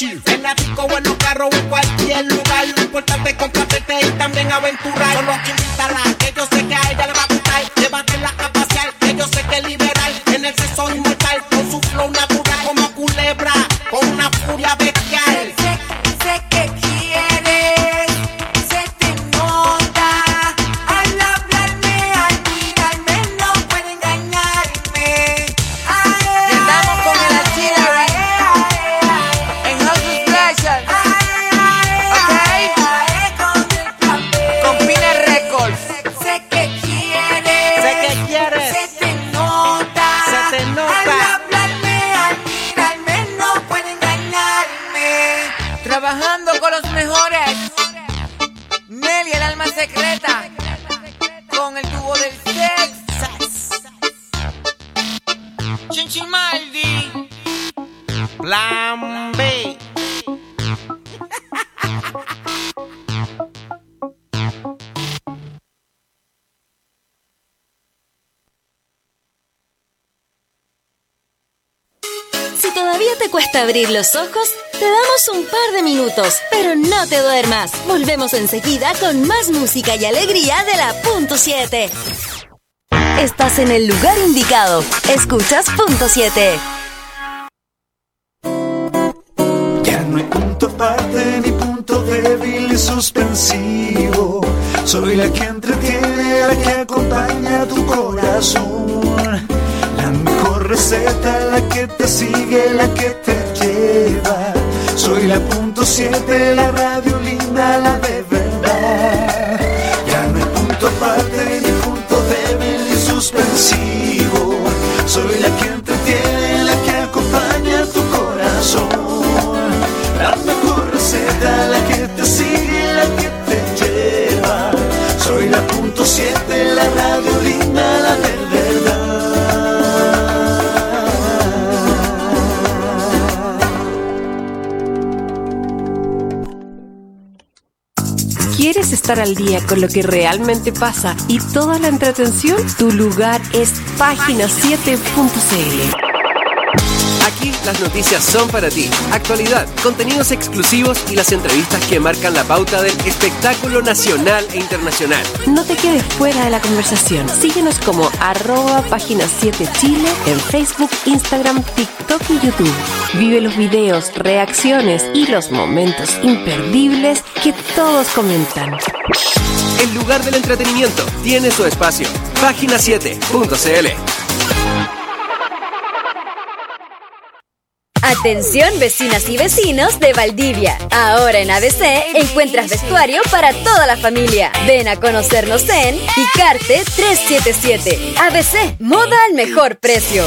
chill. En la disco o en los carros o en cualquier lugar. Lo importante es complacerse y también aventurar. Solo invítala, que yo sé que a ella le va a gustar. Llévatela a pasear, que yo sé que es liberal. En el sexo inmortal, con su flow natural como culebra, con una furia bestial. Sé que quieres, se te nota. Al hablarme, al mirarme, no puede engañarme. Y andamos con el artillery en House Special, con Pina Records. Sé que quieres, se te nota. Al hablarme, al mirarme, no puede engañarme. Trabajando con los mejores. Nelly, el alma secreta. Con el tubo del sexo. Chinchimaldi. Plan B. Si todavía te cuesta abrir los ojos, te damos un par de minutos, pero no te duermas. Volvemos enseguida con más música y alegría de la Punto 7. Estás en el lugar indicado. Escuchas Punto 7. Ya no hay punto aparte ni punto débil ni suspensivo. Soy la que entretiene, la que acompaña tu corazón. La mejor receta, la que te sigue, la que te lleva. Soy la Punto 7, la radio linda, la de verdad. Ya no hay punto aparte, ni punto débil, ni suspensivo. Soy la que entretiene, la que acompaña tu corazón. La mejor receta, la que te sigue, la que te lleva. Soy la Punto 7, la radio linda, la de verdad. ¿Quieres estar al día con lo que realmente pasa y toda la entretención? Tu lugar es página7.cl. Aquí las noticias son para ti. Actualidad, contenidos exclusivos y las entrevistas que marcan la pauta del espectáculo nacional e internacional. No te quedes fuera de la conversación. Síguenos como @página7chile en Facebook, Instagram, TikTok y YouTube. Vive los videos, reacciones y los momentos imperdibles que todos comentan. El lugar del entretenimiento tiene su espacio. Página7.cl. Atención vecinas y vecinos de Valdivia. Ahora en ABC encuentras vestuario para toda la familia. Ven a conocernos en Icarte 377. ABC, moda al mejor precio.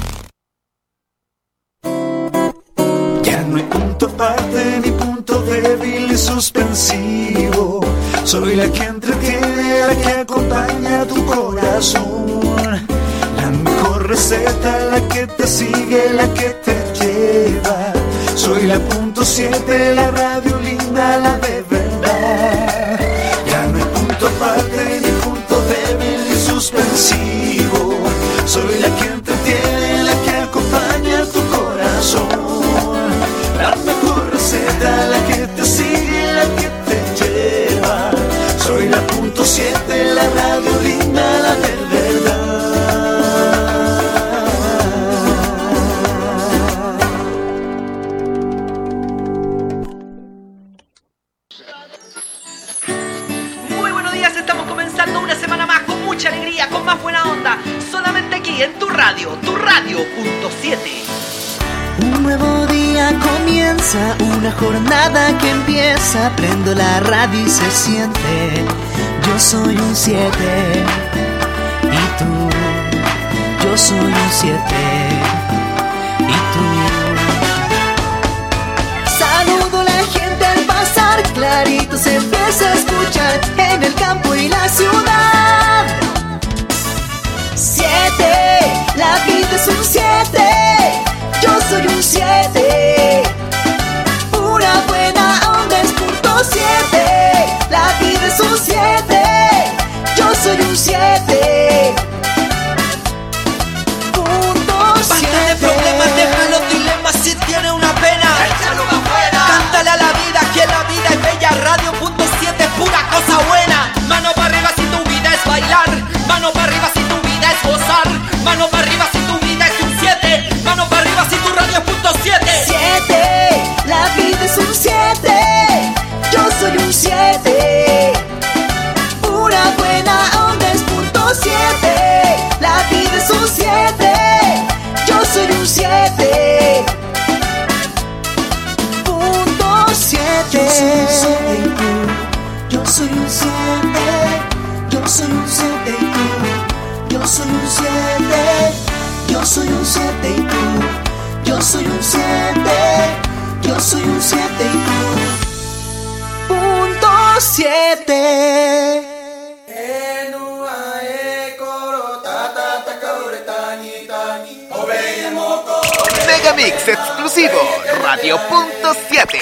Ya no hay punto aparte, ni punto débil, ni suspensivo. Soy la que entretiene, la que acompaña tu corazón. La mejor receta, la que te sigue, la que te lleva. Soy la Punto 7, la radio linda, la de verdad. Ya no hay punto aparte, ni punto débil, ni suspensivo. Soy la que entretiene, la que acompaña tu corazón. La mejor receta, la que te sigue, la que te lleva. Soy la Punto 7, la radio linda, la de verdad. Muy buenos días, estamos comenzando una semana más con mucha alegría, con más buena onda, solamente aquí en tu radio Punto 7. Un nuevo día comienza, una jornada que empieza. Prendo la radio y se siente. Yo soy un 7 y tú. Yo soy un 7 y tú. Saludo a la gente al pasar, clarito se empieza a escuchar en el campo y la ciudad. 7, la vida es un 7. Yo soy un 7. Pura buena onda es Punto 7. La vida es un 7. Yo soy un 7. Punto 7. Basta de problemas, de malos dilemas, si tiene una pena, échalo afuera. 7. Yo soy un 7. Yo soy un 7 y tú. Yo soy un 7. Yo soy un 7 y tú. Yo soy un 7. Yo soy un 7 y tú. Punto 7. Megamix exclusivo Radio.7.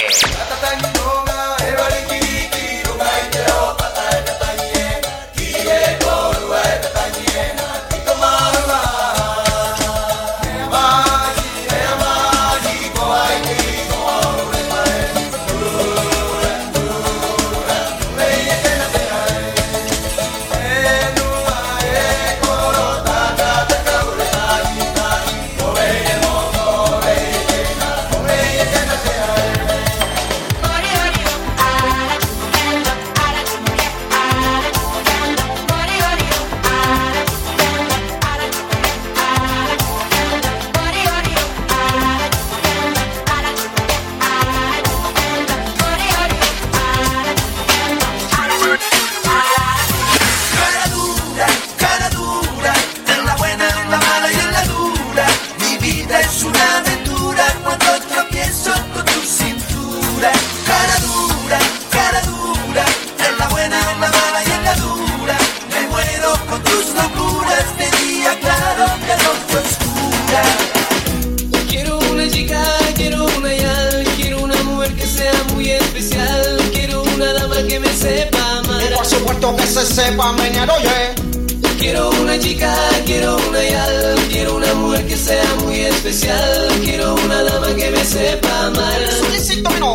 Sepa menear, oye. Quiero una chica, quiero una yal, quiero una mujer que sea muy especial, quiero una dama que me sepa amar. Solicito menor.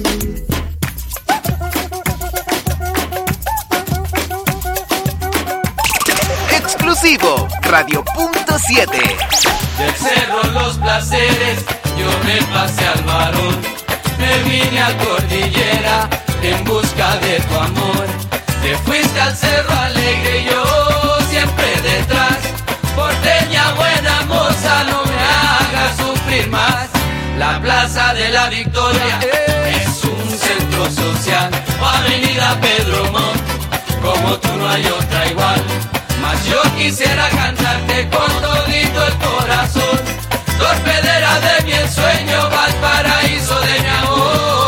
Exclusivo Radio.7. Del cerro Los Placeres yo me pasé al varón, me vine a Cordillera en busca de tu amor. Te fuiste al Cerro Alegre y yo siempre detrás. Porteña buena moza, no me hagas sufrir más. La Plaza de la Victoria es un centro social, o Avenida Pedro Montt, como tú no hay otra igual. Mas yo quisiera cantarte con todito el corazón, torpedera de mi ensueño, Valparaíso de mi amor.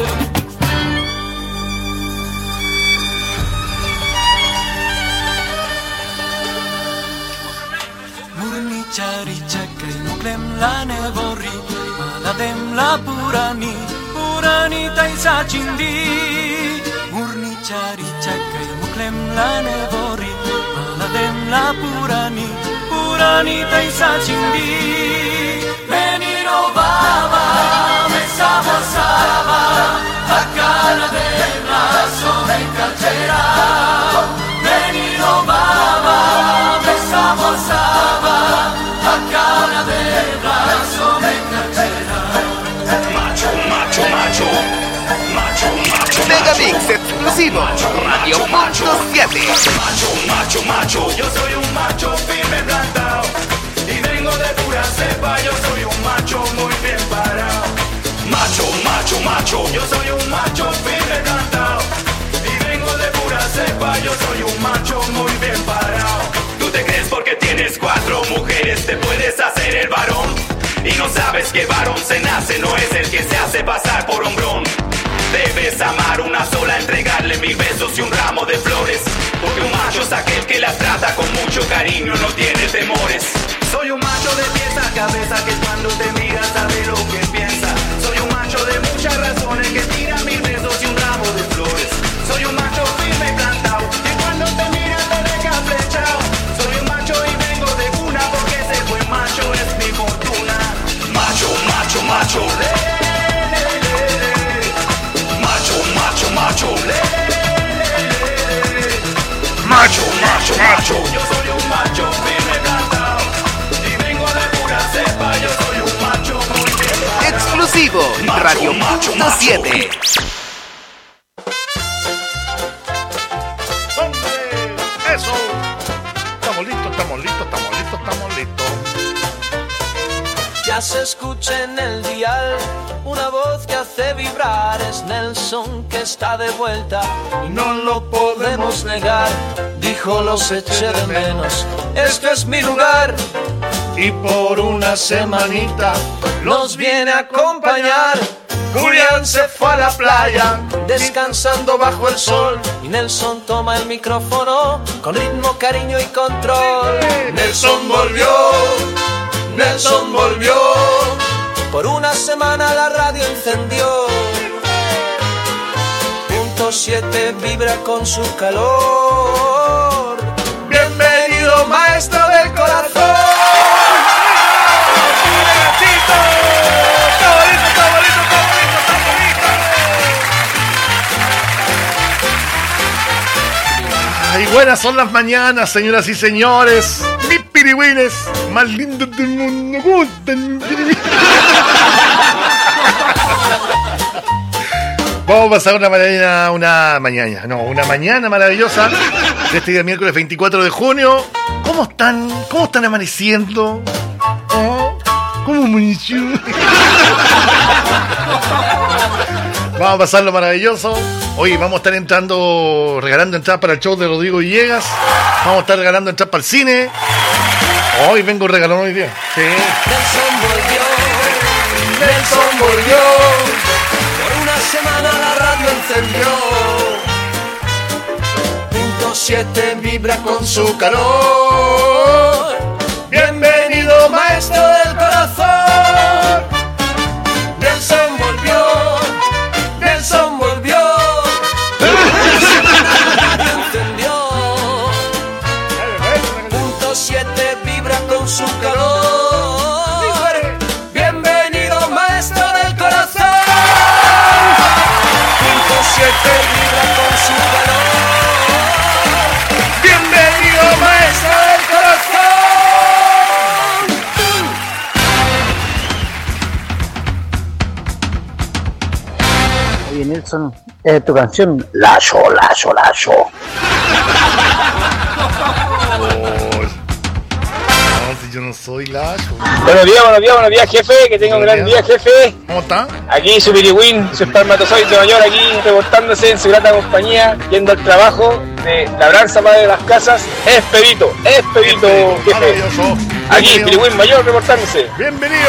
Lane borri, maladem la purani, puranita isa chindi. Murni chari chakai muklem lane borri, maladem la purani, puranita isa chindi. Menino baba, me sabosaba, a cara de brazo me cachera. Menino baba, me sabosaba, a cara de brazo me cachera. Macho, macho, macho. Macho, macho, Megamix exclusivo Radio.7. Macho, macho, macho. Yo soy un macho firme plantado y vengo de pura cepa. Yo soy un macho muy bien parado. Macho, macho, macho. Yo soy un macho firme plantado y vengo de pura cepa. Yo soy un macho muy bien parado. Tú te crees porque tienes 4 mujeres te puedes hacer el varón y no sabes que varón se nace, no es el que se hace pasar por hombrón. Debes amar una sola, entregarle 1000 besos y un ramo de flores, porque un macho es aquel que la trata con mucho cariño, no tiene temores. Soy un macho de pies a cabeza que cuando te mira sabe lo que piensa. Soy un macho de muchas razones que tira 1000 besos y un ramo de flores. Soy un macho firme y plantado que cuando te mira te deja flechado. Soy un macho y vengo de cuna porque ese buen macho es mi fortuna. Macho, macho, macho. Macho, macho, macho, macho, macho. Yo soy un macho firme plantado y vengo de pura cepa. Yo soy un macho muy bien. Exclusivo Radio.7. Eso. Estamos listos, estamos listos, estamos listos, estamos listos. Ya se escucha en el dial una voz que hace vibrar, es Nel el son que está de vuelta, no lo podemos negar. Dijo los eché de menos, este es mi lugar. Y por una semanita nos viene a acompañar. Julián se fue a la playa, descansando bajo el sol. Y Nelson toma el micrófono, con ritmo, cariño y control. Nelson volvió, Nelson volvió. Por una semana la radio encendió. Punto 7 vibra con su calor. Bienvenido, maestro del corazón. Ay, buenas son las mañanas, señoras y señores. Mis pirigüines más lindos del mundo. ¿Cómo están? Vamos a pasar una mañana maravillosa de este día miércoles 24 de junio. ¿Cómo están? ¿Cómo están amaneciendo? ¿Oh? ¿Cómo amaneció? Vamos a pasarlo maravilloso. Hoy vamos a estar regalando entradas para el show de Rodrigo Villegas. Vamos a estar regalando entradas para el cine. Hoy vengo regalón hoy día. Sí. Nelson volvió. Por una semana la radio encendió. Punto 7 vibra con su calor. Bienvenido, maestro del corazón. Nelson volvió. Nelson volvió. Encendió. Punto 7 vibra con su calor. Bienvenido, maestro del corazón. Punto 7 vibra con su calor. Bienvenido, maestro del corazón. Oye, Nelson, tu canción Lazo. Yo no soy Lazo. Buenos días, jefe. Que tenga un gran día, jefe. ¿Cómo está? Aquí su pirigüín, su espermatozoide mayor, aquí reportándose en su grata compañía, yendo al trabajo de labranza para de las casas. Expedito, jefe. Aquí, pirigüín mayor, reportándose. Bienvenido.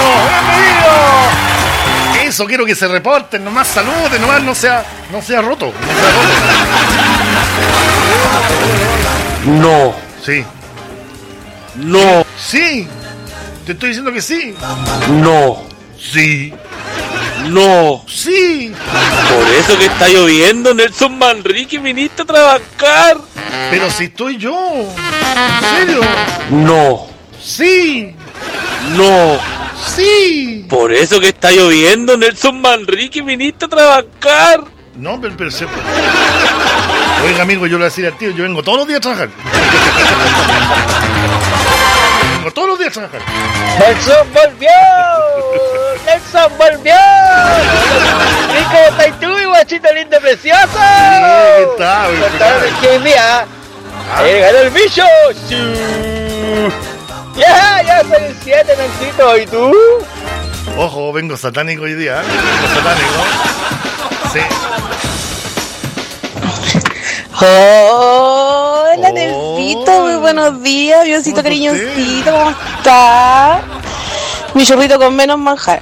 Eso, quiero que se reporten, nomás saluden, nomás no sea roto. No. Sí. No. Sí. Te estoy diciendo que sí. No. Sí. No. Sí. Por eso que está lloviendo, Nelson Manrique, viniste a trabajar. Pero si estoy yo. ¿En serio? No. Sí. No. Sí. Por eso que está lloviendo, Nelson Manrique, viniste a trabajar. No, pero oiga, amigo, yo le voy a decir al tío, yo vengo todos los días a trabajar. ¡Nelson volvió! ¿Y cómo estás tú, guachito lindo precioso? ¿Qué tal? Contaron el que día. Ganó el bicho. Ya soy el 7, Nancito. ¿Y tú? Ojo, vengo satánico hoy día, ¿eh? Vengo satánico. Sí. Hola, Nelsito, muy buenos días, Diosito cariñosito, ¿cómo estás? Mi churrito con menos manjar.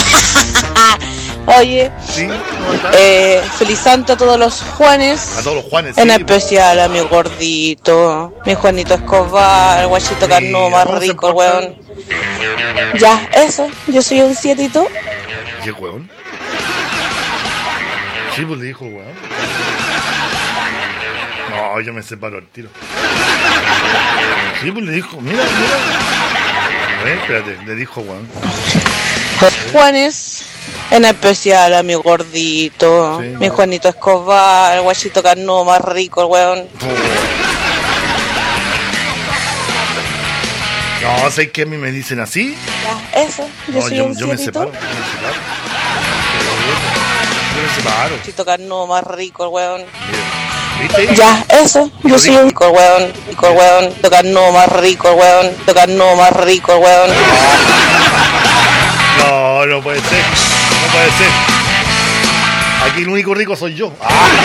Oye, ¿sí? feliz santo a todos los Juanes. A todos los Juanes, en sí, especial a mi gordito, mi Juanito Escobar, el guachito sí, carnudo más rico, weón. Ya, eso, yo soy un 7 y tú. ¿Qué weón? Sí, pues le dijo weón. No, yo me separo al tiro. Sí, pues le dijo, mira. A ver, espérate, le dijo weón. Juanes, en especial a mi gordito, sí, mi Juanito Escobar, el guachito carnudo más rico, el weón. No, ¿sabes qué a mí me dicen así? Ya, eso, Yo me separo. Yo me separo. Guachito carnudo más rico, el weón. ¿Viste? Ya, eso, yo soy un rico, weón. Carnudo más rico, weón. Carnudo más rico, weón. No puede ser. Aquí el único rico soy yo.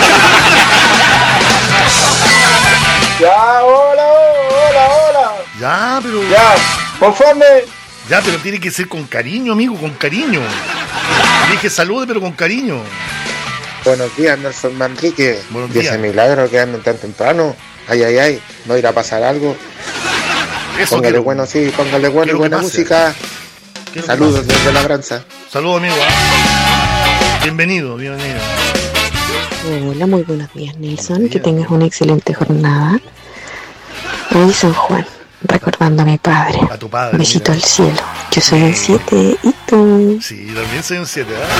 Ya, hola. Ya, pero... Ya, conforme. Ya, pero tiene que ser con cariño, amigo, con cariño. Dije salude, pero con cariño. Buenos días, Nelson Manrique. Buenos días. Y ese milagro que andan tan temprano. Ay, ¿no irá a pasar algo? Eso póngale bueno, sí, póngale bueno y buena música. Saludos desde Labranza. Saludos, amigo. Bienvenido. Hola, muy buenos días, Nelson. Que tengas una excelente jornada. Hoy San Juan, recordando a mi padre. A tu padre. Besito al cielo. Yo soy un 7 y tú. Sí, también soy un 7, ¿eh?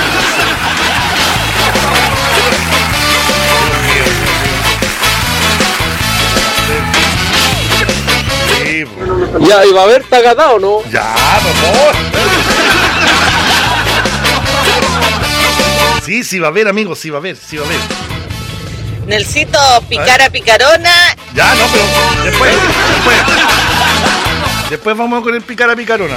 Sí, pues. Ya, ¿y va a haber tagada o no? Ya, por favor. Sí, va a haber, amigo, sí va a haber. Nelsito, picara picarona. Ya, no, pero después vamos con el picara picarona.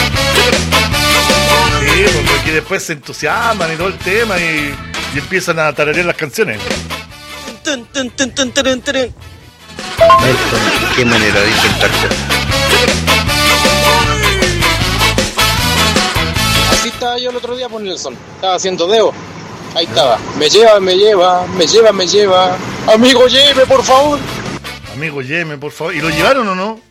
Sí, porque después se entusiasman y todo el tema y empiezan a tararear las canciones. Nelson, qué manera de intentar cosas. Así estaba yo el otro día por Nelson. Estaba haciendo dedo. Ahí estaba. Me lleva. Amigo, lléveme, por favor. ¿Y lo llevaron o no?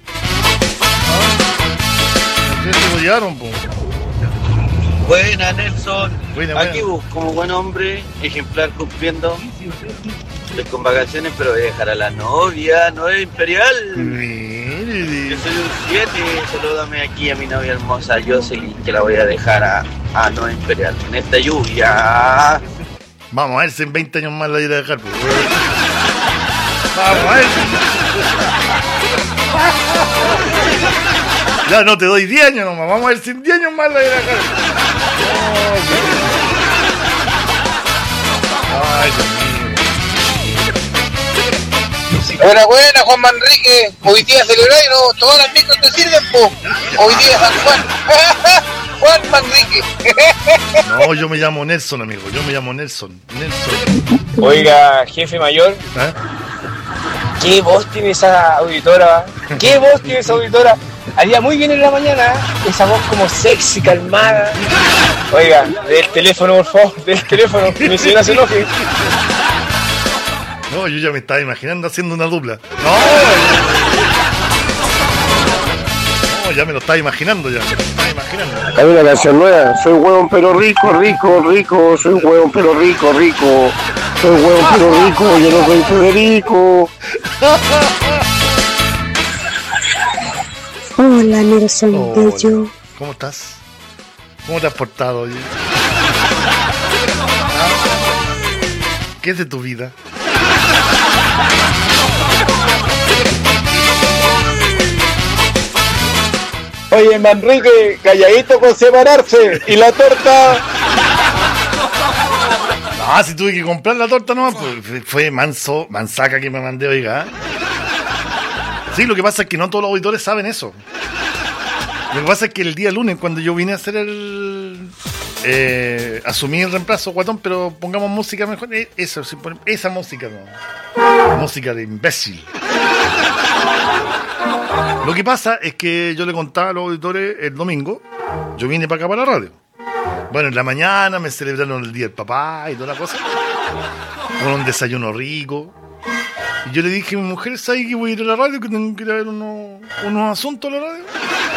¿No lo llevaron, po? Buena, Nelson. Buena. Aquí como buen hombre, ejemplar cumpliendo. Estoy con vacaciones, pero voy a dejar a la novia, no es imperial. Yo soy un 7, salúdame aquí a mi novia hermosa, yo sé que la voy a dejar a no imperial en esta lluvia. Vamos a ver si en 20 años más la iré a dejar. Pues. Vamos a ver. Ya no te doy 10 años nomás, vamos a ver si en 10 años más la iré a dejar. Ay, Dios mío. Buena, Juan Manrique. Hoy día celebráis, ¿no? Todas las micros te sirven, po. Hoy día San Juan. Juan Manrique. No, yo me llamo Nelson, amigo. Nelson. Oiga, jefe mayor. ¿Qué voz tiene esa auditora? Haría muy bien en la mañana. Esa voz como sexy, calmada. Oiga, del teléfono, por favor. Del teléfono. Mi señora se enoje. No, yo ya me estaba imaginando haciendo una dupla. No, ya me lo estaba imaginando ya. Hay una canción nueva. Soy huevón pero rico. Soy huevón pero rico. Soy huevón pero rico. Yo no soy Federico. Hola, Nelson Bello. ¿Cómo estás? ¿Cómo te has portado hoy? ¿Qué es de tu vida? Oye, Manrique, calladito con separarse. ¿Y la torta? Si tuve que comprar la torta nomás, pues fue mansaca que me mandé, oiga. Sí, lo que pasa es que no todos los auditores saben eso. Lo que pasa es que el día lunes, cuando yo vine a hacer asumí el reemplazo, guatón, pero pongamos música mejor. Esa música no. Música de imbécil. Lo que pasa es que yo le contaba a los auditores el domingo, yo vine para acá para la radio. Bueno, en la mañana me celebraron el Día del Papá y toda la cosa, con un desayuno rico. Y yo le dije a mi mujer, ¿sabes que voy a ir a la radio? Que tengo que ir a ver unos asuntos a la radio.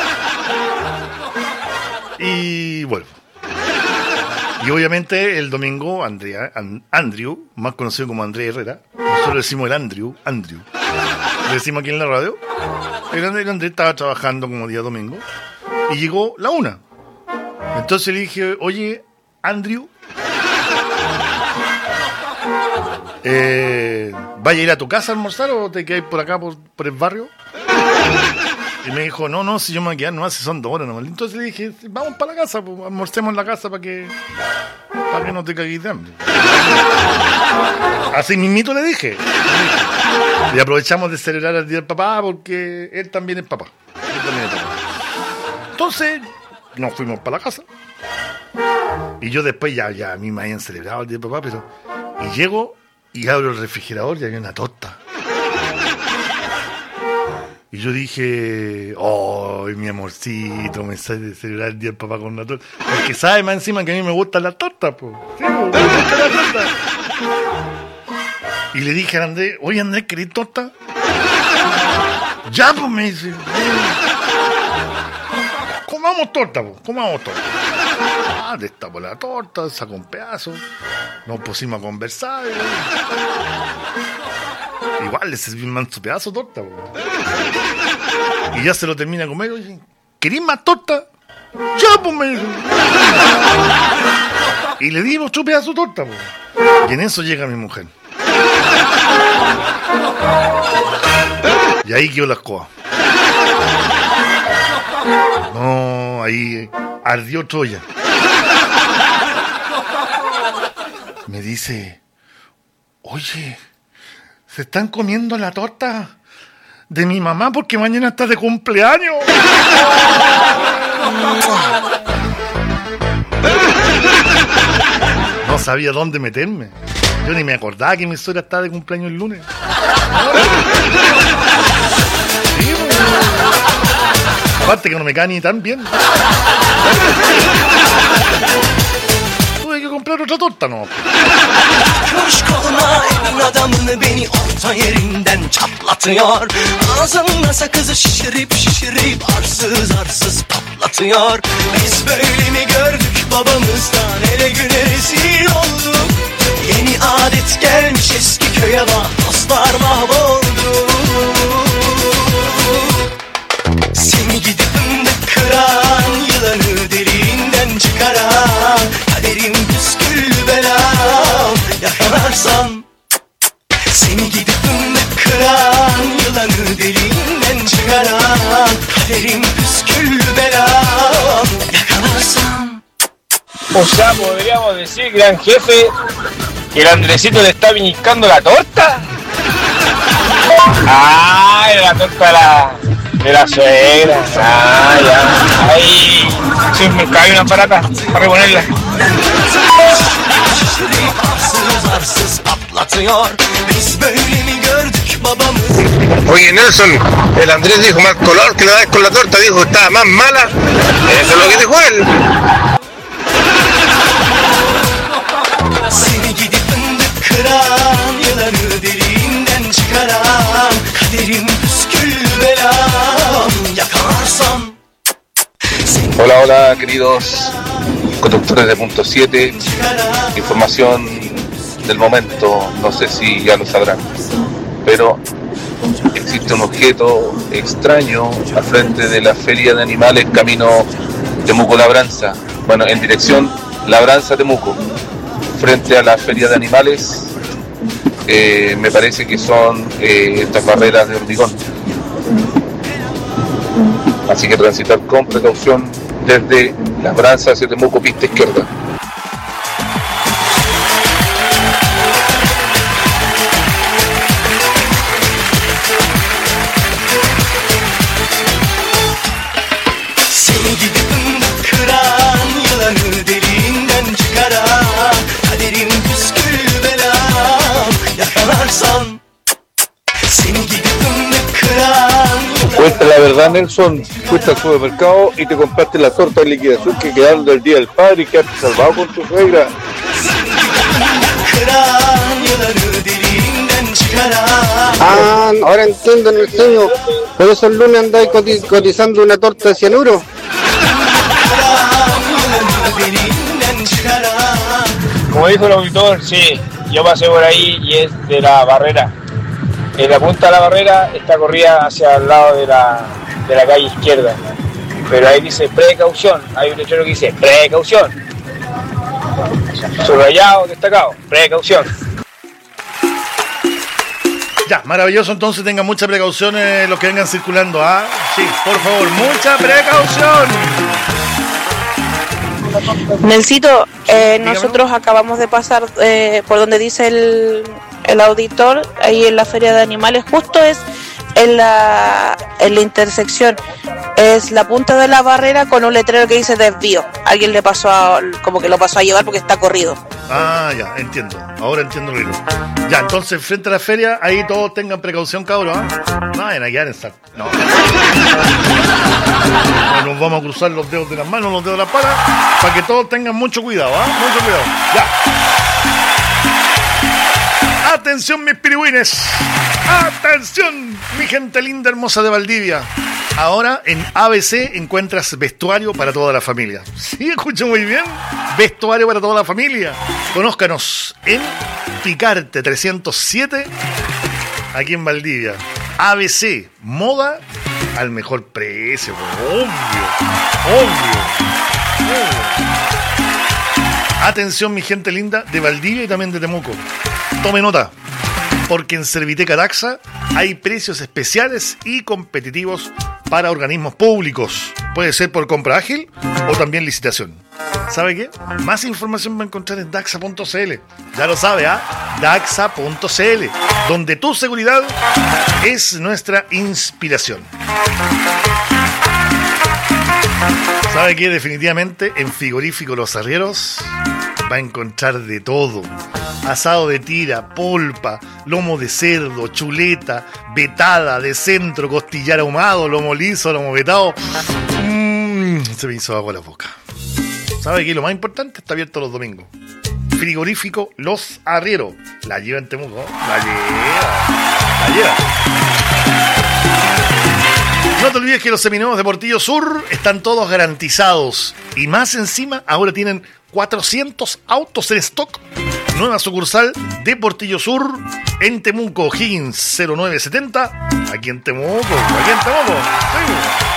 Y vuelvo. Y obviamente el domingo Andrew, más conocido como Andrés Herrera, nosotros le decimos el Andrew, le decimos aquí en la radio. El Andrés estaba trabajando como día domingo y llegó la 1. Entonces le dije, oye, Andrew, ¿vaya a ir a tu casa a almorzar o te quedas por acá por el barrio? Y me dijo, no, si yo me voy a quedar, no, si son 2 horas nomás. Entonces le dije, vamos para la casa, pues, almorcemos en la casa para que no te cagues de hambre. Así mismito le dije. Y aprovechamos de celebrar el Día del Papá porque él también es papá. Entonces nos fuimos para la casa Y yo después ya a mí me habían celebrado el día de papá, pero... Y llego y abro el refrigerador y había una torta. Y yo dije, oh, mi amorcito, me sale de celebrar el día del papá con una torta. Porque sabe más encima que a mí me gustan las tortas, pues. Sí, me gusta la torta. Y le dije a Andrés, oye Andrés, ¿querés torta? Ya, pues me dice. Comamos torta, pues, comamos torta. Destapó la torta, sacó un pedazo. Nos pusimos a conversar. Igual le serví un manso pedazo de torta, pues. Y ya se lo termina de comer. Oye, ¿querés más torta? Ya, pues me dice. Y le dimos otro pedazo de torta, pues. Y en eso llega mi mujer. Y ahí quedó la escoba. No, ahí ardió Troya. Me dice, oye, se están comiendo la torta de mi mamá porque mañana está de cumpleaños. No sabía dónde meterme. Yo ni me acordaba que mi suegra estaba de cumpleaños el lunes. Sí, aparte que no me cae ni tan bien. Tuve que comprar otra torta, ¿no? Kuş koluna evin adamını beni orta yerinden çatlatıyor. Ağzımla sakızı şişirip arsız arsız patlatıyor. Biz böyle mi gördük babamızdan, ele güne rezil olduk. Yeni adet gelmiş eski köye bak, dostlar mahvoldu. Seni gidip fındık kıran, yılanı deliğinden çıkaran, kaderim püsküllü belam, yakalarsan. Seni gidip fındık kıran, yılanı deliğinden çıkaran, kaderim püsküllü belam, yakalarsan. O sea, podríamos decir, gran jefe, que el Andresito le está viñiscando la torta. Ah, era la torta de la suegra. Ah, ya. Ahí, si un mercado y una barata para reponerla. Oye Nelson, el Andrés dijo mal color que la vez con la torta, dijo que estaba más mala. Eso es lo que dijo él. Seni gidip fındık kıran, yılanı deliğinden çıkaran, kaderim püsküllü belam, yakalarsam. Hola, hola queridos conductores de Punto 7, información del momento, no sé si ya lo sabrán, pero existe un objeto extraño al frente de la Feria de Animales camino Temuco-Labranza, bueno, en dirección Labranza-Temuco, frente a la Feria de Animales, me parece que son estas barreras de hormigón. Así que transitar con precaución desde Labranza hacia Temuco, pista izquierda. Seni gidip fındık kıran, yılanı deliğinden çıkaran, kaderim püsküllü belam, yakalarsan. Seni gidip fındık kıran. Cuenta la verdad, Nelson, fuiste al supermercado y te compraste las tortas de liquidación que quedaron del Día del Padre y quedaste salvado con tu suegra. Ah, ahora entiendo, Nelson. Por eso el lunes andáis cotizando una torta de cianuro. Como dijo el auditor, sí, yo pasé por ahí y es de la barrera. En la punta de la barrera está corrida hacia el lado de la calle izquierda. Pero ahí dice precaución, hay un letrero que dice precaución. Subrayado, destacado, precaución. Ya, maravilloso, entonces tengan mucha precaución los que vengan circulando, ¿ah? Sí, por favor, mucha precaución. Nelsito, nosotros acabamos de pasar por donde dice el auditor, ahí en la Feria de Animales, justo es en la intersección. Es la punta de la barrera con un letrero que dice desvío. Alguien le pasó como que lo pasó a llevar porque está corrido. Ah, ya, entiendo. Ahora entiendo lo que digo. Ya, entonces, frente a la feria, ahí todos tengan precaución, cabros, ¿eh? No vayan a quedar en saco. No. No nos vamos a cruzar los dedos de las manos, los dedos de las patas, para que todos tengan mucho cuidado, ¿ah? Mucho cuidado. Ya. Atención, mis pirigüines. Atención, mi gente linda, hermosa de Valdivia. Ahora en ABC encuentras vestuario para toda la familia. Sí, escucho muy bien. Vestuario para toda la familia. Conózcanos en Picarte 307, aquí en Valdivia. ABC, moda al mejor precio. Obvio. Atención, mi gente linda de Valdivia y también de Temuco. Tome nota, porque en Serviteca Daxa hay precios especiales y competitivos para organismos públicos. Puede ser por compra ágil o también licitación. ¿Sabe qué? Más información va a encontrar en daxa.cl. Ya lo sabe, ¿ah? Daxa.cl, donde tu seguridad es nuestra inspiración. ¿Sabe qué? Definitivamente en Frigorífico Los Arrieros va a encontrar de todo. Asado de tira, polpa, lomo de cerdo, chuleta, vetada, de centro, costillar ahumado, lomo liso, lomo vetado. Se me hizo agua la boca. ¿Sabe qué? Lo más importante, está abierto los domingos. Frigorífico Los Arrieros. La lleva en Temuco, ¿no? La lleva. No te olvides que los seminuevos de Portillo Sur están todos garantizados. Y más encima, ahora tienen 400 autos en stock. Nueva sucursal de Portillo Sur en Temuco, Higgins 0970. Aquí en Temuco. Sí.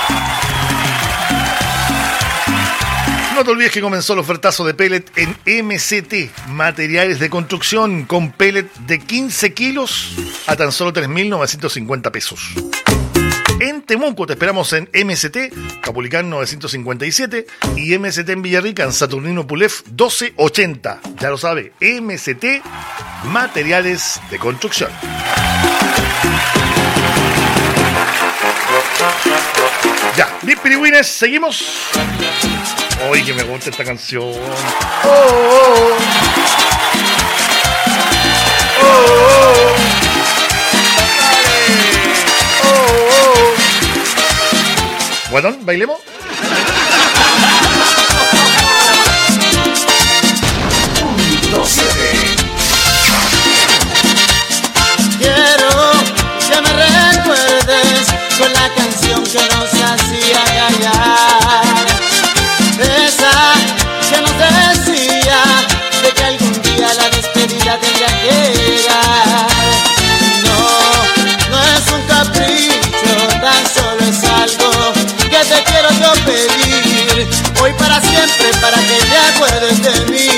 No te olvides que comenzó el ofertazo de pellet en MCT, materiales de construcción, con pellet de 15 kilos a tan solo 3.950 pesos. En Temuco te esperamos en MCT, Capulicán 957 y MCT en Villarrica, en Saturnino Pulef 1280. Ya lo sabe, MCT, materiales de construcción. Ya, mis pirigüines, seguimos. Hoy que me gusta esta canción. Guatón, bailemos. Quiero que me recuerdes con la canción que nos hacía callar, esa que nos decía de que algún día la despedida tendría que llegar. No es un capricho, tan solo es algo que te quiero yo pedir, hoy para siempre, para que te acuerdes de mí.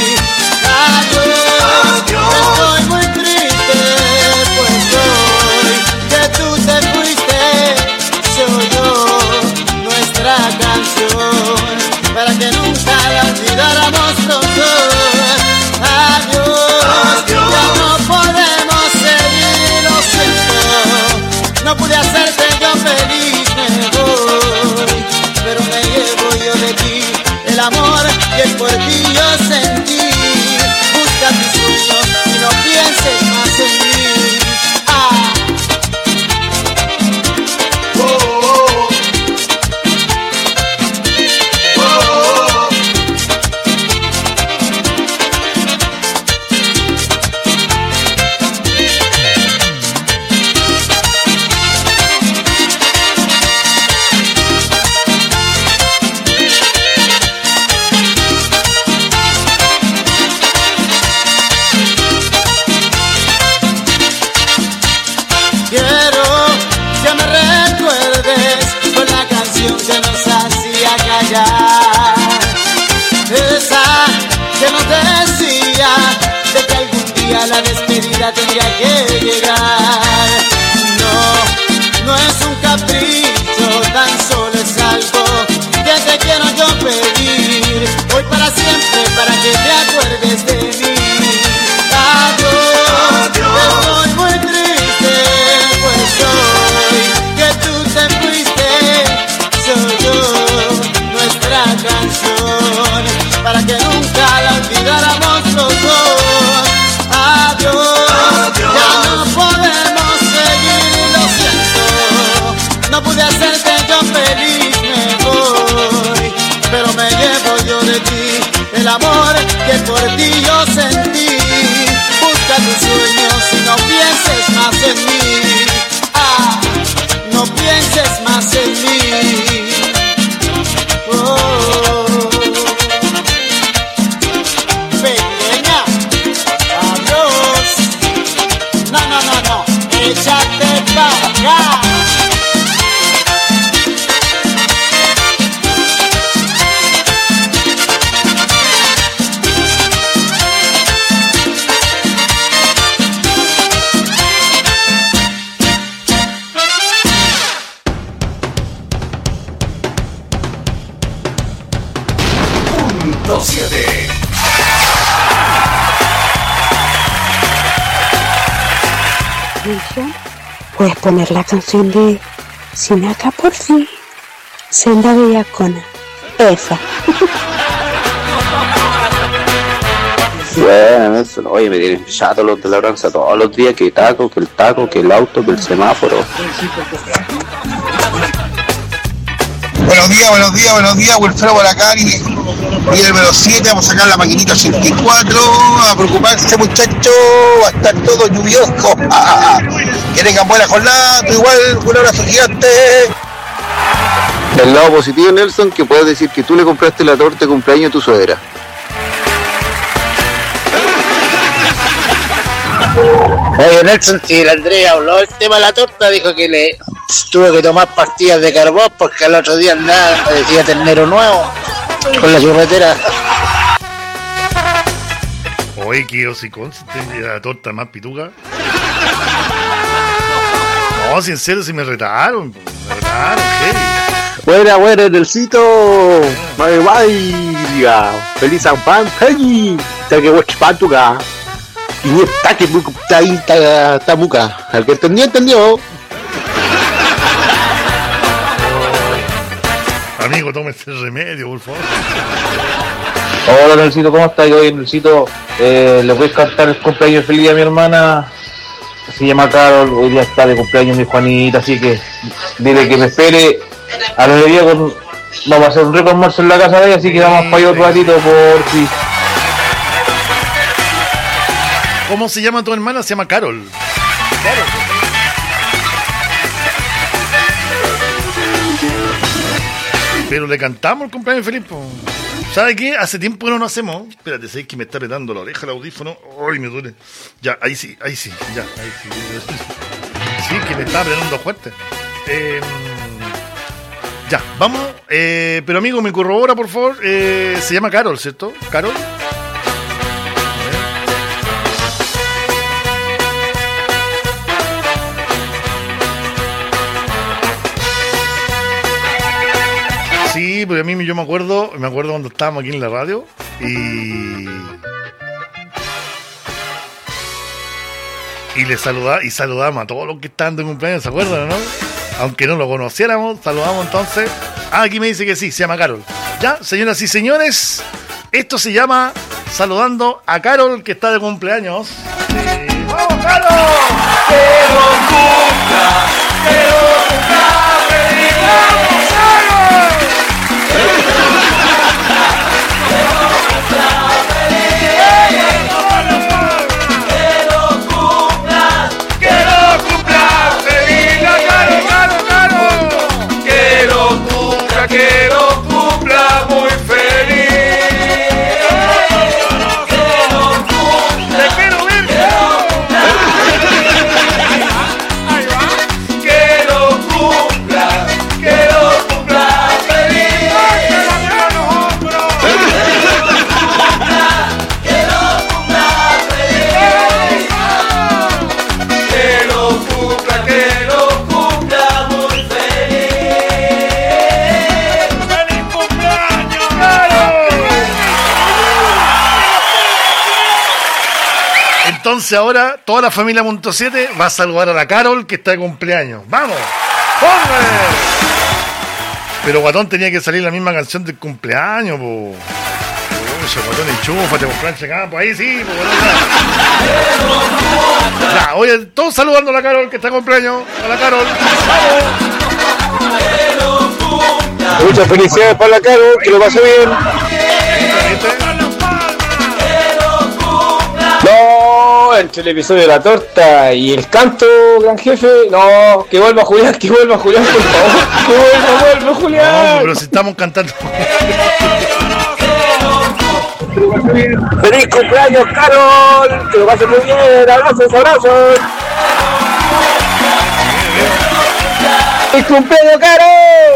Adiós, estoy muy triste, pues hoy que tú te fuiste, se oyó nuestra canción, para que nunca la olvidáramos los dos. Adiós, ya no podemos seguir, lo siento, no pude hacerte yo feliz, me voy, pero me llevo yo de ti el amor que por ti yo sentí. Busca tus sueños y no pienses más en mí. Que nos hacía callar, esa que nos decía de que algún día la despedida tendría que llegar. No es un capricho, tan solo es algo que te quiero yo pedir, hoy para siempre, para que te acuerdes de mí. Adiós, estoy muy triste, pues hoy Nelson, puedes poner la canción de Sinaca por fin. Senda Bellacona. Esa. Bueno, Nelson, oye, me tienen chato los de la Branza todos los días, que taco, que el auto, que el semáforo. Buenos días, Wilfredo por acá, y el número 7, vamos a sacar la maquinita 84, a preocuparse muchachos, va a estar todo lluvioso. Que tengan buena jornada, tú igual, un abrazo gigante. El lado positivo, Nelson, que puedes decir que tú le compraste la torta de cumpleaños a tu suegra. Oye, Nelson, si el Andrés habló del tema de la torta, dijo que le tuvo que tomar pastillas de carbón porque al otro día andaba, decía ternero nuevo con la churretera. Oye, qué hocicón, si te la torta más pituca. No, sincero, si me retaron, Buena, Nelsito. Bye. Feliz San Juan, Peggy. Te que voy a y ni está que está muca. El que entendió. Amigo, tome este remedio, por favor. Hola, Nelsito, ¿cómo estás? Hoy, Nelsito, le voy a cantar el cumpleaños feliz a mi hermana. Se llama Carol. Hoy día está de cumpleaños mi Juanita, así que dile que me espere a los días con... Vamos a hacer un rico almuerzo en la casa de ella, así que vamos para allá un ratito por si... ¿Cómo se llama tu hermana? Se llama Carol. Pero le cantamos el cumpleaños feliz. ¿Sabe qué? Hace tiempo que no lo hacemos. Espérate, ¿sabes que me está apretando la oreja el audífono? ¡Ay, me duele! Ya, ahí sí. Sí, que me está apretando fuerte. Ya, vamos. Pero amigo, me corrobora, por favor. Se llama Carol, ¿cierto? ¿Carol? Sí, porque a mí yo me acuerdo cuando estábamos aquí en la radio y le saludamos a todos los que estaban de cumpleaños, ¿se acuerdan, no? Aunque no lo conociéramos, saludamos entonces. Aquí me dice que sí, se llama Carol. Ya, señoras y señores, esto se llama Saludando a Carol, que está de cumpleaños. Sí. ¡Vamos, Carol! ¡Que lo cumpla! ¡Feliz año, Carol! Que lo cumpla muy feliz. Que lo cumpla. Te quiero ver. Que lo cumpla. Que lo cumpla feliz. Que lo cumpla feliz. Que lo cumpla muy feliz. Entonces ahora toda la familia .7 va a saludar a la Carol, que está de cumpleaños. ¡Vamos! ¡Póngale! Pero Guatón tenía que salir la misma canción del cumpleaños, po. Uy, ese Guatón, enchúfate, por plancha campo. Ahí sí, po. Ya, oye, todos saludando a la Carol, que está de cumpleaños. A la Carol. ¡Vamos! Muchas felicidades para la Carol, que lo pase bien. No, entre el episodio de la torta y el canto, gran jefe, no, que vuelva Julián, por favor. Que vuelva Julián. No, pero si estamos cantando. ¡Feliz cumpleaños, Carol! Que lo pase muy bien, abrazos. ¡Feliz cumpleaños, Carol!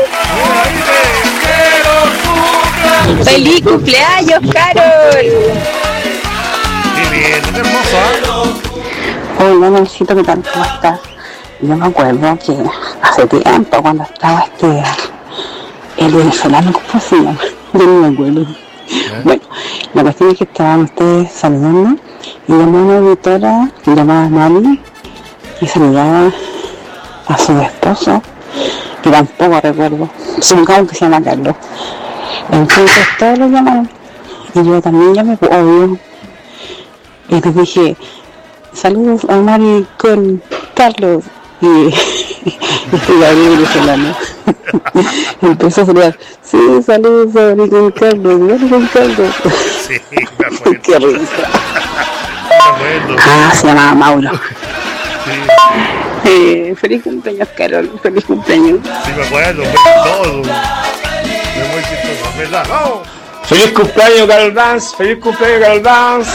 ¡Feliz cumpleaños, Carol! ¡Qué bien! ¡Qué hermoso! Hola, Nelsito, ¿qué tal? ¿Cómo estás? Yo me acuerdo que hace tiempo, cuando estaba el venezolano, ¿cómo se llama? Yo no me acuerdo. Bueno, la cuestión es que estaban ustedes saludando y llamó una auditora llamada Mali y saludaba a su esposo, que tampoco recuerdo, supongamos que se llama Carlos. Entonces todos lo llamaron y yo también llamé, obvio, y les dije saludos a Mari con Carlos y Gabriel venezolano empezó a saludar, sí, saludos a Mari con Carlos, Mari con Carlos. Sí, me acuerdo. Qué risa. Se llamaba Mauro. Sí. Feliz cumpleaños, Carol, feliz cumpleaños. Sí, me acuerdo, fue todo. Es muy chistoso, ¿verdad? ¡Oh! Feliz cumpleaños, Carol Dance, feliz cumpleaños, Carol Dance.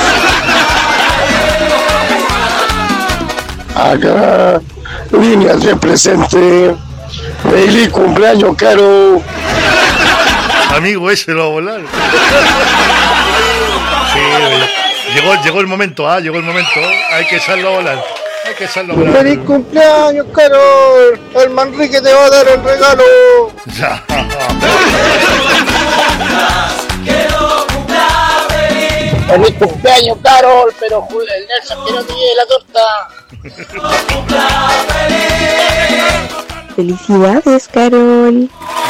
Acá, línea de presente. Feliz cumpleaños, Caro. Amigo, ese lo va a volar. Sí, llegó el momento, llegó el momento. Hay que echarlo a volar. Hay que echarlo a volar. Feliz cumpleaños, Carol. El Manrique te va a dar el regalo. Ya. Feliz cumpleaños, Carol, pero el Nelson que no te lleve la torta. Felicidades, Carol.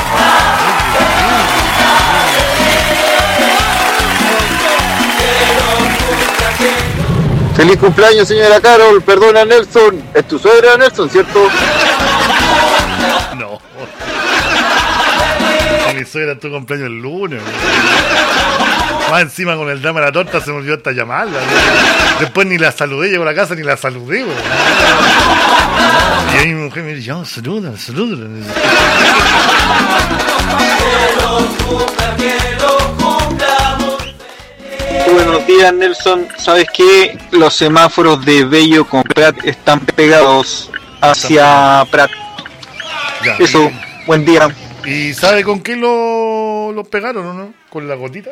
Feliz cumpleaños, señora Carol. Perdona, Nelson. Es tu suegra, Nelson, ¿cierto? No. Mi suegra tu cumpleaños el lunes. Más encima con el drama de la torta se me olvidó hasta llamarla. Después ni la saludé, llego a la casa ni la saludé. Bro. Y ahí mi mujer me dice, saluda. Buenos días, Nelson. ¿Sabes qué? Los semáforos de Bello con Prat están pegados hacia Prat. Ya, eso, bien. Buen día. ¿Y sabe con qué lo pegaron o no? ¿Con la gotita?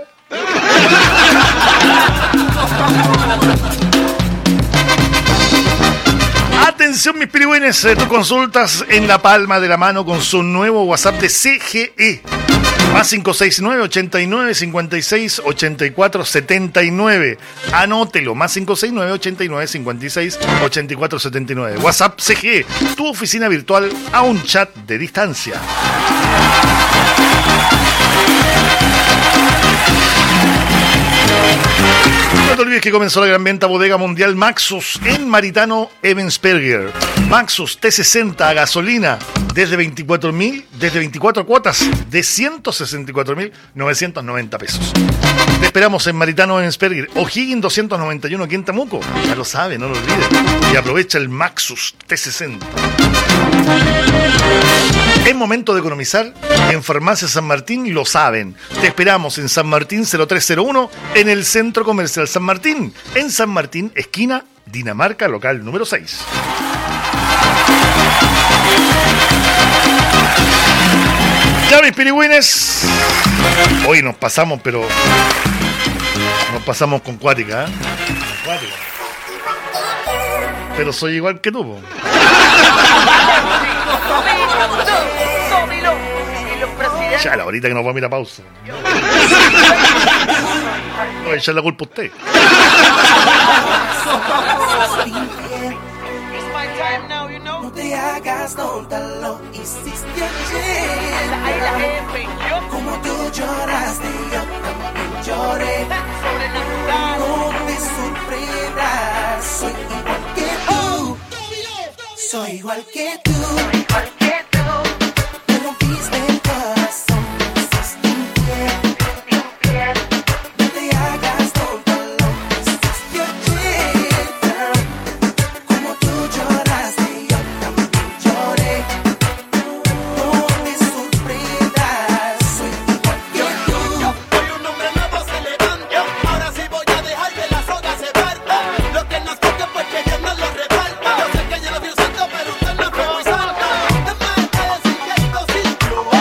Atención, mis pirigüines, tú consultas en la palma de la mano con su nuevo WhatsApp de CGE. Más 569 89 56 84 79. Anótelo, más 569 89 56 84 79. WhatsApp CGE, tu oficina virtual a un chat de distancia. No te olvides que comenzó la gran venta bodega mundial Maxus en Maritano Ebensperger. Maxus T60 a gasolina desde 24 cuotas de 164.990 pesos. Te esperamos en Maritano Ebensperger, O'Higgins 291 aquí en Temuco. Ya lo sabe, no lo olvides. Y aprovecha el Maxus T60. Es momento de economizar. En Farmacia San Martín lo saben. Te esperamos en San Martín 0301 en el Centro Comercial San Martín. En San Martín, esquina Dinamarca, local número 6. Ya, mis pirigüines. Hoy nos pasamos, pero nos pasamos con cuática, Cuática. Pero soy igual que tú, po. Ya, la horita que nos vamos a ir a pausa. Voy a echar la culpa a usted. No te hagas tonta, lo hiciste ayer. Como tú lloraste, yo también lloré. No te sorprendas, soy igual que tú. Soy igual que tú. Me rompiste el corazón, me hiciste infiel. No te hagas tonta, lo hiciste ayer. Como tú lloraste, yo también lloré. No te sorprendas, soy igual que tú. Hoy un hombre nuevo se levanta. Ahora sí voy a dejar que la soga se parta. Lo que nos toca pues que Dios nos lo reparta. Yo sé que ya lo vi usando, pero usted no fue muy santa. Es más, que decir que esto sí.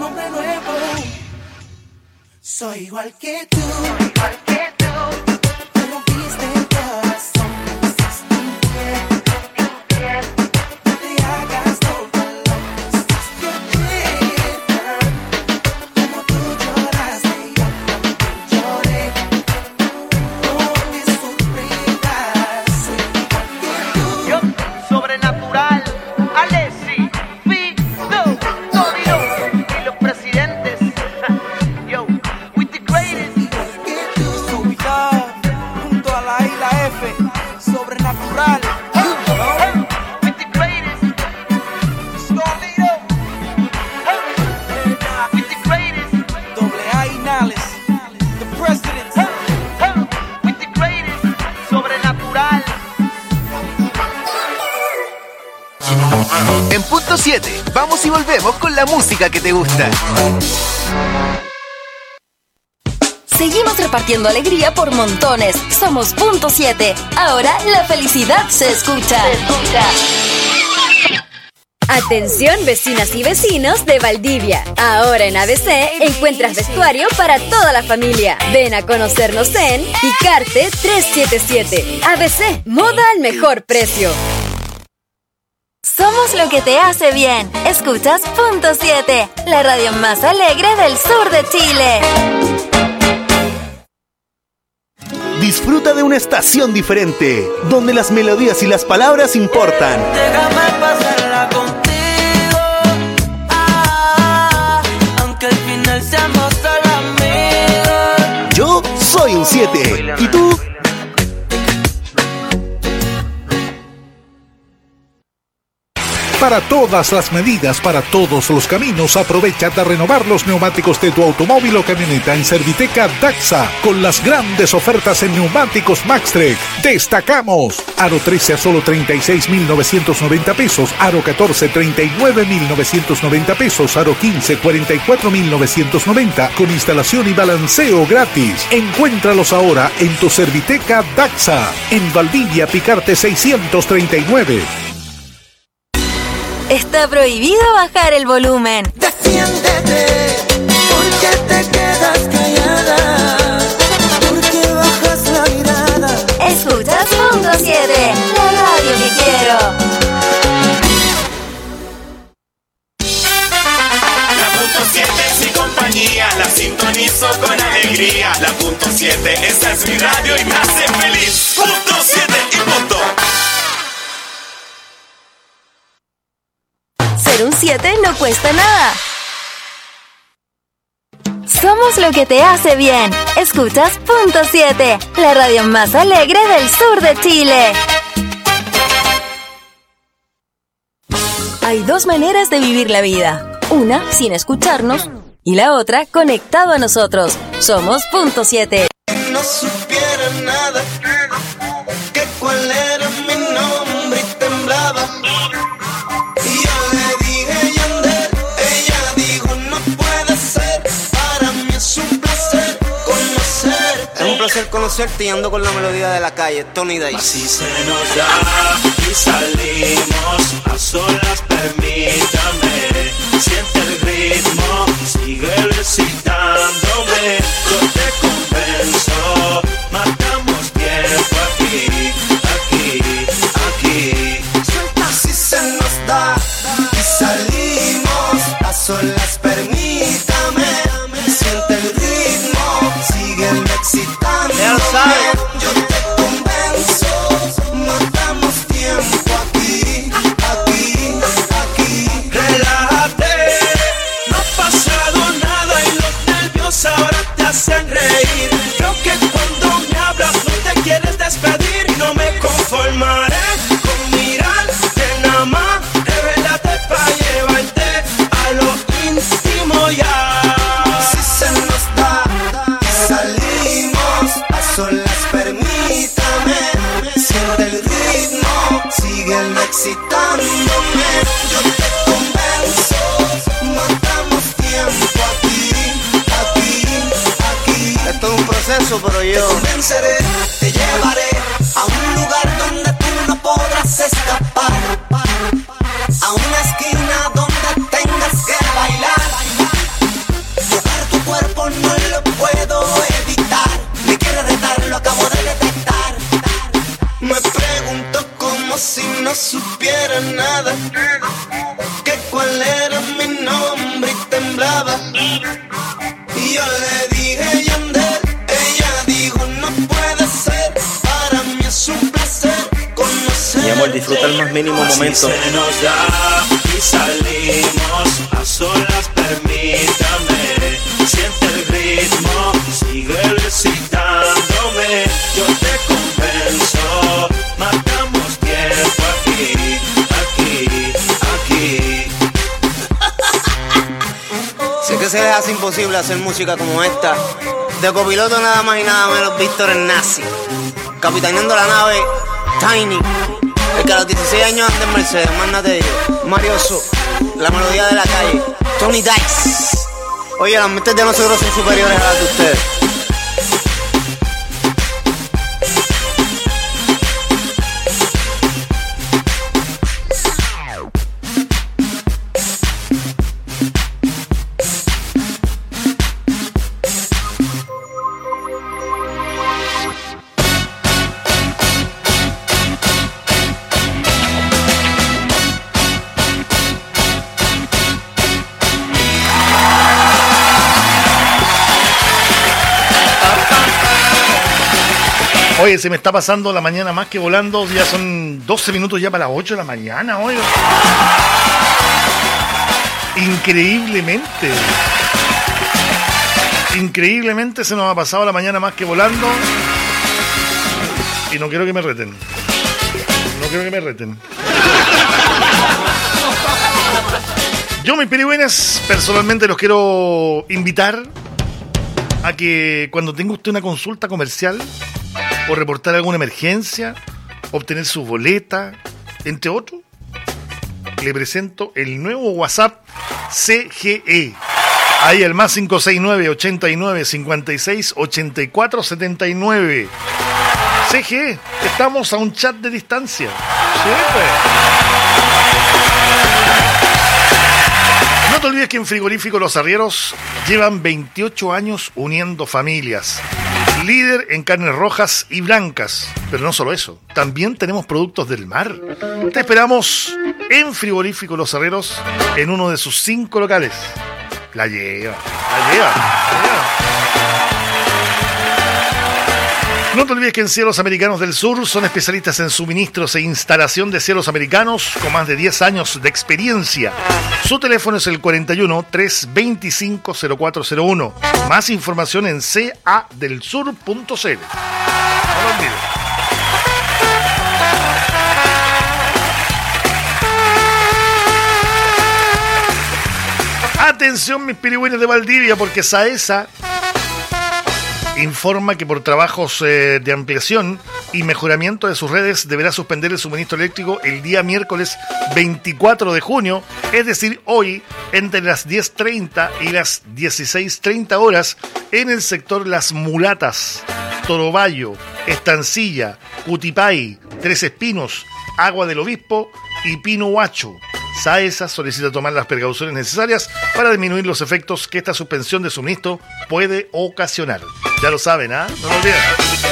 hombre nuevo. Soy igual que tú, me rompiste el corazón, me hiciste infiel, no te hagas todo lo que hiciste, como tú lloraste, yo también lloré, no me sorprendas, soy igual que tú. Yo, sobrenatural, Alessi, Vito, Domino y los presidentes. Yo, with the greatest. Ubicado junto a la isla F, sobrenatural. With the greatest. Domino. With the greatest. Doble A y Nales, the president. With the greatest. Sobrenatural. En punto 7, vamos y volvemos con la música que te gusta. Seguimos repartiendo alegría por montones. Somos punto 7. Ahora la felicidad se escucha. Atención vecinas y vecinos de Valdivia. Ahora en ABC encuentras vestuario para toda la familia. Ven a conocernos en Picarte 377. ABC, moda al mejor precio. Somos lo que te hace bien. Escuchas punto 7, la radio más alegre del sur de Chile. Disfruta de una estación diferente, donde las melodías y las palabras importan. Déjame pasarla contigo, aunque al final seamos solo amigos. Yo soy un 7. ¿Y tú? Para todas las medidas, para todos los caminos, aprovecha de renovar los neumáticos de tu automóvil o camioneta en Serviteca Daxa, con las grandes ofertas en neumáticos Maxtrek. Destacamos: aro 13 a solo 36.990 pesos, aro 14 39.990 pesos, aro 15 44.990, con instalación y balanceo gratis. Encuéntralos ahora en tu Serviteca Daxa, en Valdivia, Picarte 639. Está prohibido bajar el volumen. Defiéndete, porque te quedas callada, porque bajas la mirada. Escuchas punto 7, la radio que quiero. La punto 7 es mi compañía, la sintonizo con alegría. La punto 7, esa es mi radio y me hace feliz. Punto 7 y punto. Ser un 7 no cuesta nada. Somos lo que te hace bien. Escuchas punto 7, la radio más alegre del sur de Chile. Hay dos maneras de vivir la vida. Una sin escucharnos y la otra conectado a nosotros. Somos punto 7. No supiera nada, que cuál era mi nombre y temblaba. Y yo le dije Yandel, ella dijo no puede ser. Para mí es un placer conocerte. Es un placer conocerte y ando con la melodía de la calle, Tony Day. Así se nos da y salimos a solas, permítame. Siente el ritmo, sigue recitándome. Yo te convenzo, matamos tiempo aquí, aquí, aquí. Así se nos da y salimos a solas, permítame. Siente el ritmo, sígueme excitándome. Ya lo sabes. Yo te convenzo, matamos tiempo aquí, aquí, aquí. Relájate, no ha pasado nada y los nervios ahora te hacen reír. Creo que cuando me hablas no te quieres despedir y no me conformaré con mirarte nada más. Revélate pa' llevarte a lo íntimo ya. Si se nos da y salimos a solas, permítame. Siente el ritmo, sígueme excitándome. Yo te convenzo, matamos tiempo aquí, aquí, aquí. Esto es un proceso, pero yo te convenceré, te llevaré a un lugar donde tú no podrás escapar, a una esquina donde tengas que bailar. disfrutar el más mínimo momento. Se nos da y salimos a solas, permítame. Siente el ritmo, sigue recitándome. Yo te compenso, matamos tiempo aquí, aquí, aquí. Sé que se les hace imposible hacer música como esta. De copiloto nada más y nada menos Víctor el Nazi. Capitaneando la nave, Tiny. El que a los 16 años anda en Mercedes, mándate yo. Marioso, la melodía de la calle. Tony Dice. Oye, las mentes de nosotros son superiores a las de ustedes. Oye, se me está pasando la mañana más que volando. Ya son 12 minutos ya para las 8 de la mañana, oye. Increíblemente se nos ha pasado la mañana más que volando. Y no quiero que me reten. Yo, mis pirigüines, personalmente los quiero invitar a que cuando tenga usted una consulta comercial o reportar alguna emergencia, obtener su boleta, entre otros, le presento el nuevo WhatsApp CGE. Ahí el más 569 89 56 84 79. CGE, estamos a un chat de distancia. Sí, pues. No te olvides que en Frigorífico Los Arrieros llevan 28 años uniendo familias. Líder en carnes rojas y blancas. Pero no solo eso, también tenemos productos del mar. Te esperamos en Frigorífico Los Arrieros en uno de sus 5 locales. La lleva. No te olvides que en Cielos Americanos del Sur son especialistas en suministros e instalación de cielos americanos con más de 10 años de experiencia. Su teléfono es el 41 325 0401. Más información en cadelsur.cl. No lo olvides. Atención, mis pirigüines de Valdivia, porque Saesa informa que por trabajos de ampliación y mejoramiento de sus redes deberá suspender el suministro eléctrico el día miércoles 24 de junio, es decir, hoy, entre las 10:30 y las 16:30 horas, en el sector Las Mulatas, Torobayo, Estancilla, Cutipay, Tres Espinos, Agua del Obispo y Pino Huacho. Saesa solicita tomar las precauciones necesarias para disminuir los efectos que esta suspensión de suministro puede ocasionar. Ya lo saben, ¿ah? No lo olviden.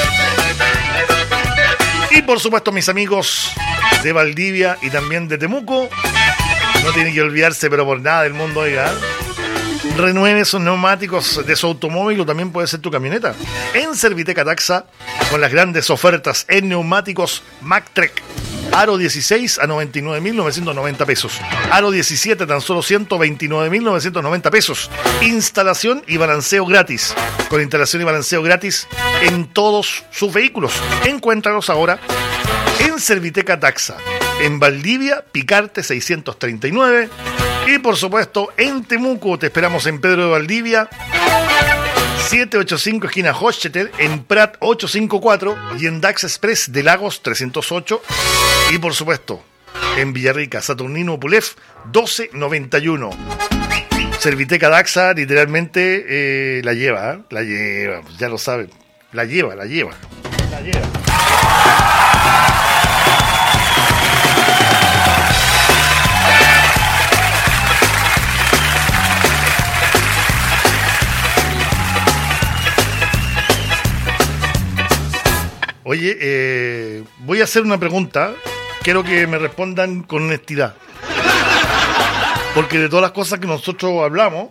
Y por supuesto, mis amigos de Valdivia y también de Temuco, no tienen que olvidarse, pero por nada del mundo, oiga, renueve sus neumáticos de su automóvil o también puede ser tu camioneta. En Serviteca Taxa, con las grandes ofertas en neumáticos Mactrek. Aro 16 a 99.990 pesos. Aro 17 tan solo 129.990 pesos. Instalación y balanceo gratis. Con instalación y balanceo gratis en todos sus vehículos. Encuéntralos ahora en Serviteca Taxa. En Valdivia, Picarte 639. Y por supuesto en Temuco te esperamos en Pedro de Valdivia 785 esquina Hochetel, en Prat 854 y en Dax Express de Lagos 308. Y por supuesto, en Villarrica, Saturnino Pulef 1291. Serviteca Daxa literalmente la lleva, ya lo saben. La lleva. Oye, voy a hacer una pregunta. Quiero que me respondan con honestidad. Porque de todas las cosas que nosotros hablamos,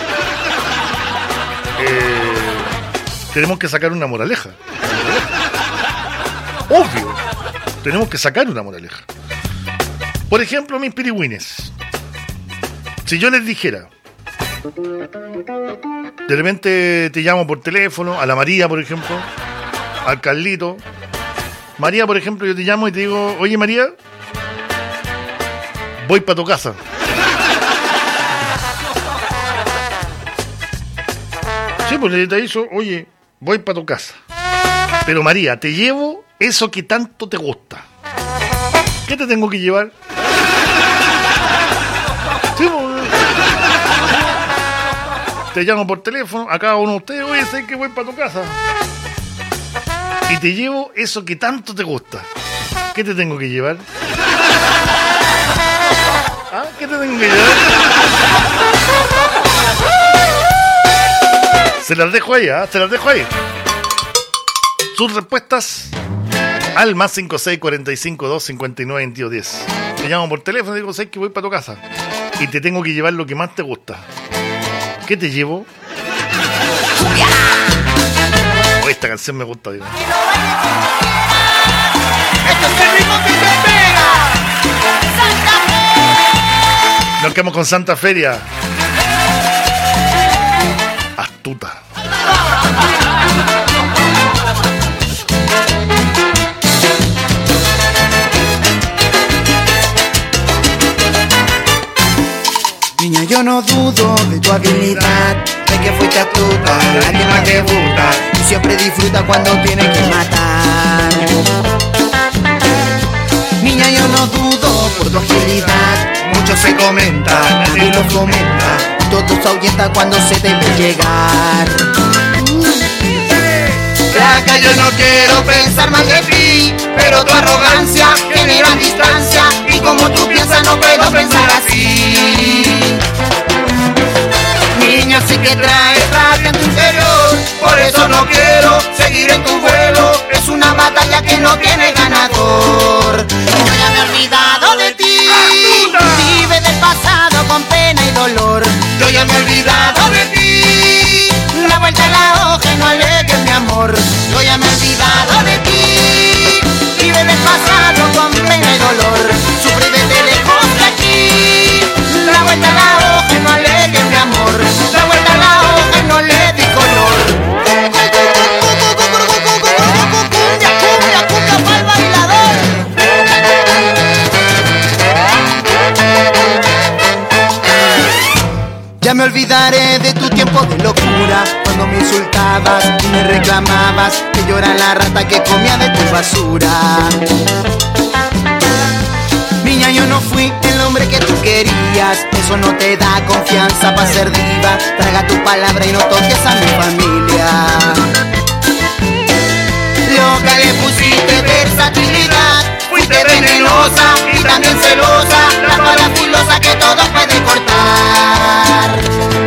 tenemos que sacar una moraleja. Obvio, tenemos que sacar una moraleja. Por ejemplo, mis pirigüines. Si yo les dijera, de repente te llamo por teléfono, a la María, por ejemplo, al Carlito. María, por ejemplo, yo te llamo y te digo, oye María, voy para tu casa. Sí, pues le dicho, oye, voy para tu casa. Pero María, te llevo eso que tanto te gusta. ¿Qué te tengo que llevar? Sí, pues, te llamo por teléfono, a cada uno de ustedes, oye, sé que voy para tu casa. Y te llevo eso que tanto te gusta. ¿Qué te tengo que llevar? ¿Ah? ¿Qué te tengo que llevar? Se las dejo ahí, ¿ah? Se las dejo ahí. Sus respuestas al más 56 45 2 59 22 10. Te llamo por teléfono y digo, sé que voy para tu casa. Y te tengo que llevar lo que más te gusta. ¿Qué te llevo? Oh, esta canción me gusta, digo. Nos quedamos con Santa Feria. Astuta. Niña, yo no dudo de tu habilidad, de que fuiste astuta, la que más te gusta y siempre disfruta cuando tienes que matar. Niña, yo no dudo por tu agilidad, mucho se comenta, nadie lo comenta, todo se ahuyenta cuando se te ve llegar. Flaca, yo no quiero pensar más de ti, pero tu arrogancia genera distancia y como tú piensas no puedo pensar así. Niña, sí que traes rabia en tu interior, por eso no quiero seguir en tu vuelo, es una batalla que no tiene ganador. Yo ya me he olvidado de ti, vive del pasado con pena y dolor. Yo ya me he olvidado de ti, la vuelta a la hoja y no alegues mi amor. Yo ya me he olvidado de ti, vive del pasado con pena y dolor. Sufre desde lejos de aquí, la vuelta a la hoja y no alegues mi amor. La vuelta a la hoja y no le di color. Cumbia, cumbia, cumbia pa'l bailador. Ya me olvidaré de tu tiempo de locura, cuando me insultabas y me reclamabas que yo era la rata que comía de tu basura. Niña, yo no fui el hombre que tú querías, eso no te da confianza para ser diva. Traga tu palabra y no toques a mi familia. Loca, le pusiste versatilidad, fuiste venenosa y también celosa, la bala filosa que todo puede cortar.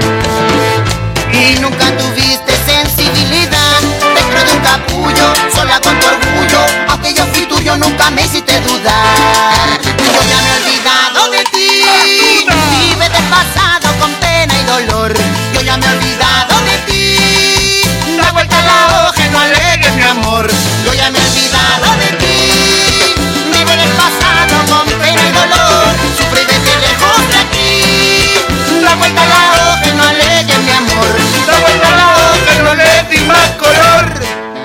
Y nunca tuviste sensibilidad, dentro de un capullo, sola con tu orgullo, aunque yo fui tuyo nunca me hiciste dudar. Yo ya me he olvidado de ti, vive del pasado con pena y dolor. Yo ya me he olvidado de ti, la vuelta a la hoja y no alegues mi amor. Yo ya me he olvidado de ti, vive del pasado con pena y dolor. Sufre desde lejos de aquí, la vuelta a la hoja y no alegues mi amor. La vuelta a la hoja y no le di más color.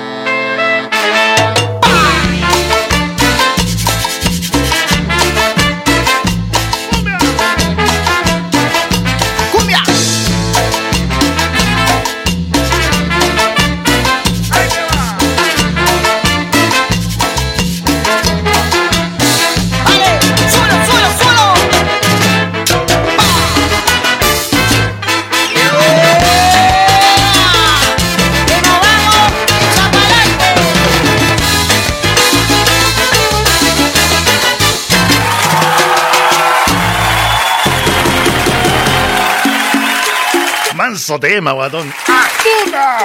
Manso tema, guatón. ¡Astuta!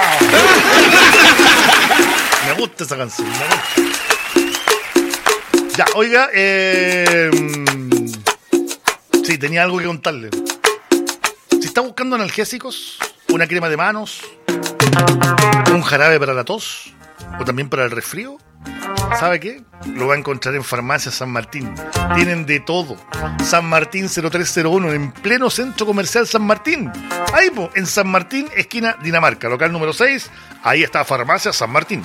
Me gusta esa canción, me gusta. Ya, oiga, sí, tenía algo que contarle. Si está buscando analgésicos, una crema de manos, un jarabe para la tos, o también para el resfrío, ¿Sabe qué? Lo va a encontrar en Farmacia San Martín. Tienen de todo. San Martín 0301, en pleno Centro Comercial San Martín. Ahí, en San Martín, esquina Dinamarca, local número 6. Ahí está Farmacia San Martín.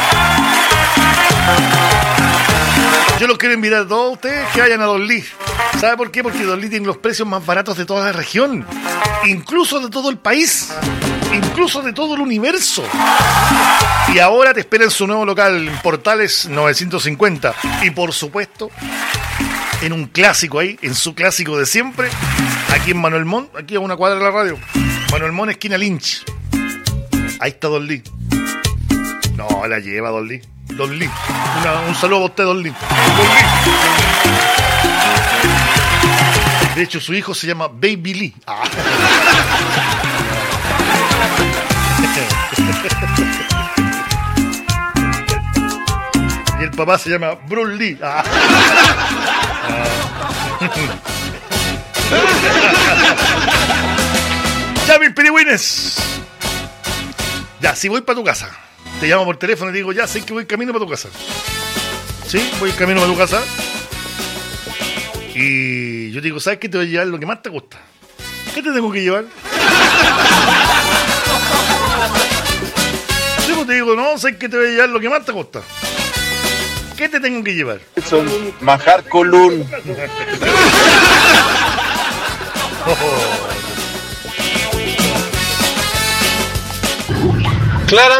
Yo los quiero invitar a todos ustedes que vayan a Don Lee. ¿Sabe por qué? Porque Don Lee tiene los precios más baratos de toda la región. Incluso de todo el país. Incluso de todo el universo. Y ahora te espera en su nuevo local, en Portales 950. Y por supuesto, en un clásico ahí, en su clásico de siempre, aquí en Manuel Montt, aquí a una cuadra de la radio. Manuel Montt, esquina Lynch. Ahí está Don Lee. No, la lleva Don Lee. Don Lee. Un saludo a usted, Don Lee. Don Lee. De hecho, su hijo se llama Baby Lee. Ah. Y el papá se llama Bruce Lee. Ah. Ya, mis pirigüines. Ya, si voy para tu casa, te llamo por teléfono y te digo, ya sé que voy camino para tu casa. ¿Sí? Voy camino para tu casa. Y yo te digo, ¿sabes qué? Te voy a llevar lo que más te gusta. ¿Qué te tengo que llevar? Yo te digo, no, ¿sabes qué? Te voy a llevar lo que más te gusta. ¿Qué te tengo que llevar? Son manjar colún. Claramente.